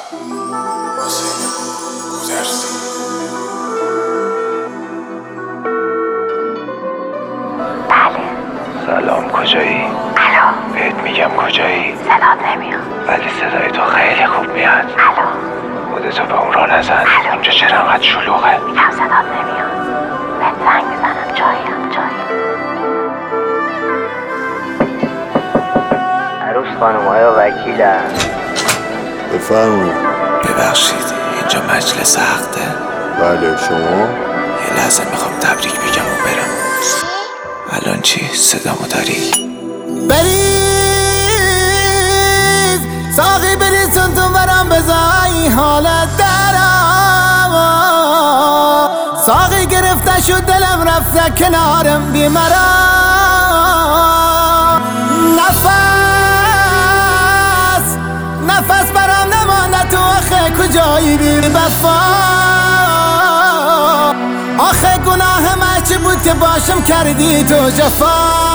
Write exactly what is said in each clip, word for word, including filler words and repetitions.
بله. سلام، کجایی؟ الو. بهت میگم کجایی؟ صدات نمیاد. ولی صدای تو خیلی خوب میاد. الو. خودتو به اون راه نزن. الو. اونجا چرا انقدر شلوغه؟ میگم صدات نمیاد. بهت زنگ میزنم. جاییم جاییم. عروس خانم آیا وکیلم؟ بفرمایید. ببخشید، اینجا مجلس عقده؟ بله، شما؟ یه لحظه میخوام تبریک بگم و برم. الان چی؟ صدامو داری؟ بریز ساقی بریزون تو برام بزایی حالت درم. ساقی گرفته شد دلم رفته کنارم بیمرم. نفس نفس برام نمانده تو آخه کجایی بی وفا. آخه گناه من چی بود که باشم کردی تو جفا.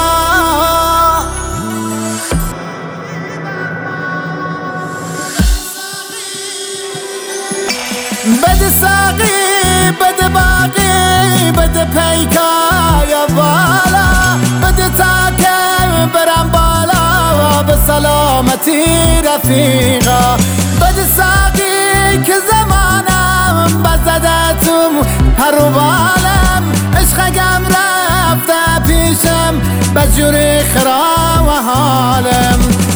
بده ساقی بده باقی بده پیکای بالا. بده تا که برم بالا به سلامتی رفیقا. بده ساقی که زمانم بزده تو پر و بالم. عشقم رفته پیشم بجوری خرام حالم.